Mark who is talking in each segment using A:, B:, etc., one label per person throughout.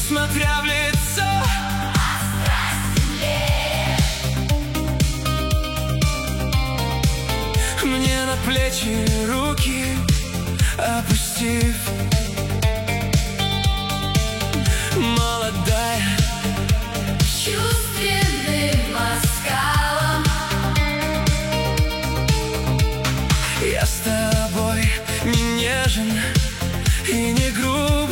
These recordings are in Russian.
A: смотря в лицо. Мне на плечи руки опустив, молодая,
B: чувственным ласкалом.
A: я с тобой не нежен и не груб.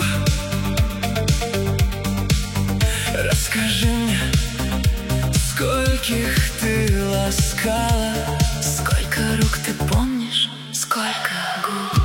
A: Расскажи мне, скольких ты ласкала,
B: Сколько рук ты помнишь, сколько губ.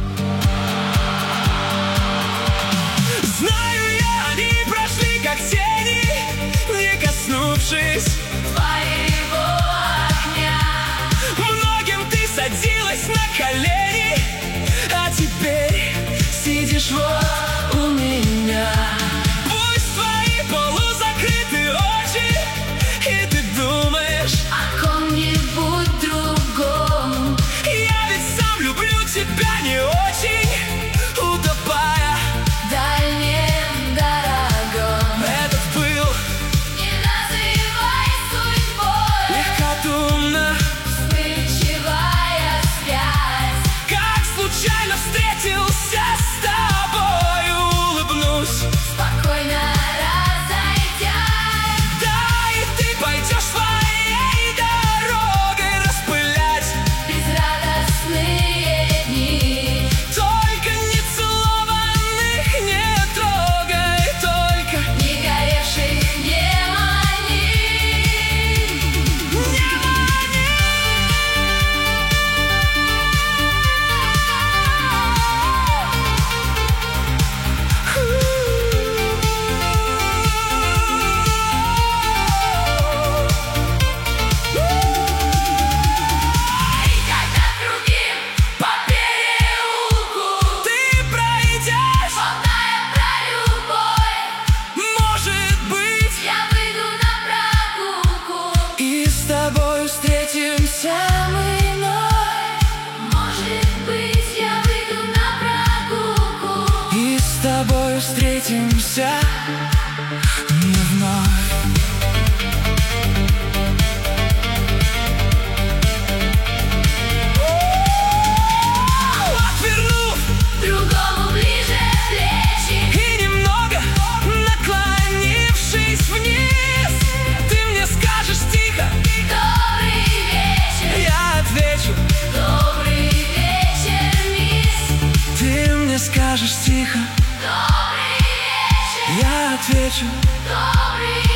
A: Знаю я, они прошли как тени, не коснувшись
B: Твоего огня.
A: многим ты садилась на колени, а теперь сидишь вот у меня. Пусть твои полузакрыты очи, и ты думаешь
B: О ком-нибудь другом.
A: я ведь сам люблю тебя не очень, утопая
B: В дальнем дорогом.
A: этот был
B: Не называй судьбой.
A: легкодумно,
B: Вспыльчивая связь.
A: как случайно встретился с тобой, улыбнусь.
B: Спокойно разойдясь.
A: Да, и ты пойдешь своей дорогой распылять
B: Безрадостные дни.
A: только нецелованных не трогай, только
B: Не горевших не мани.
A: не мани.
B: Когда другим по переулку
A: Ты пройдешь,
B: болтая про любовь,
A: может быть,
B: я выйду на прогулку.
A: и с тобой встретимся мы вновь,
B: Может быть, я выйду на прогулку.
A: и с тобой встретимся мы вновь. Отвернув
B: Другому ближе плечи.
A: и немного наклонившись вниз, ты мне скажешь тихо,
B: Добрый вечер.
A: я отвечу.
B: Добрый вечер, мисс.
A: Ты мне скажешь тихо,
B: Добрый вечер.
A: я отвечу.
B: Добрый